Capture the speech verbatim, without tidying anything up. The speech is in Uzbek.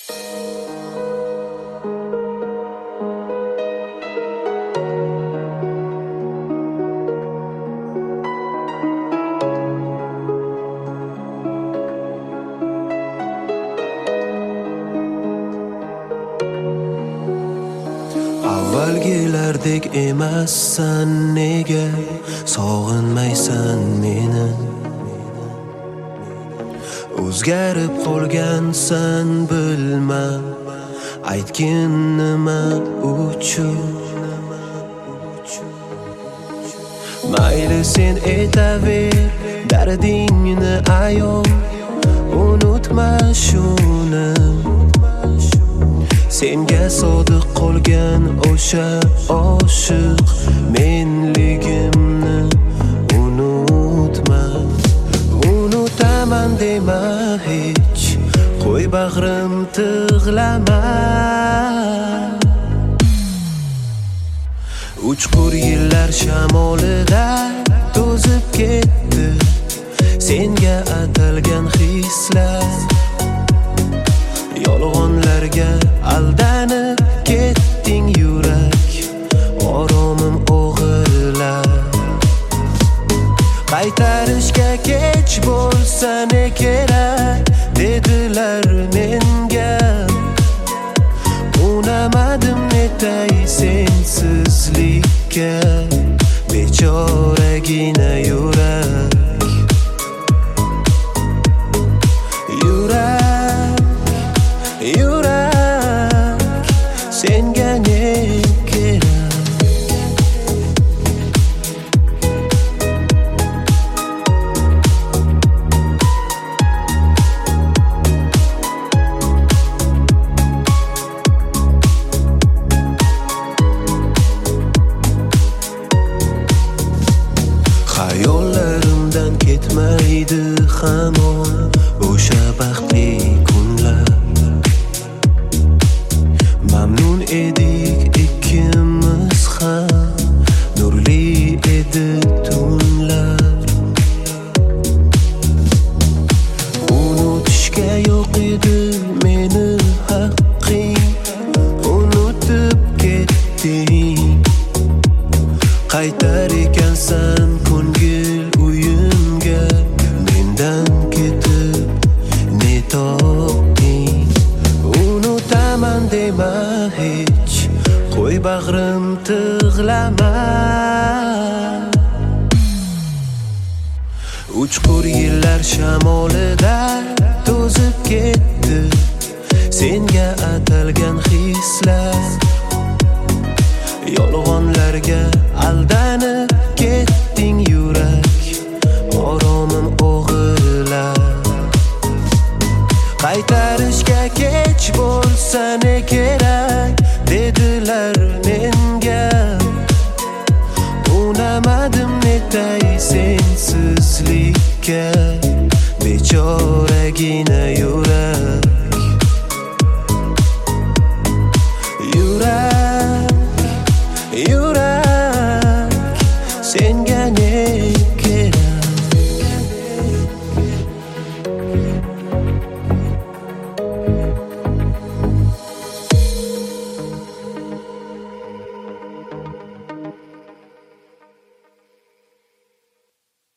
Avvalgilardek emassan nega sog'inmaysan meni? O'zgarib qolgansan bilma, aytgin nima uchun? Mayli sen aytaver dardingni ayon, unutma shuni. Senga sodiq qolgan o'sha oshiq menligimni unutma. Unutaman dema hech, qo'y bag'rim tig'lama. Uchqur yillar shamolida to'zib ketdi senga atalgan hislar. Yolg'onlarga aldanib ketding yurak, oromim o'g'irlab. Qaytarishga kech bo'lsa ne kerak dedilar menga. Unamadim netay sensizlikka, bechoragina yurak. Yurak, yurak, senga ne kerak? Xayollarimdan ketmaydi hamon o'sha baxtli kunlar. Mamnun edik ikkimiz ham, nurli edi tunlar. Unutishga yo'q edi meni haqqing, unutib ketding. Qaytar ekansan ko'ngil uyimga, mendan ketib ne topding? Unutaman dema hech, qo'y bag'rim tig'lama. Uchqur yillar shamolida to'zib ketdi senga atalgan hislar. Yolg'onlarga aldanib ketding yurak, oromim o'g'irlab. Qaytarishga kech bo'lsa ne kerak dedilar menga. Unamadim netay sensizlikka,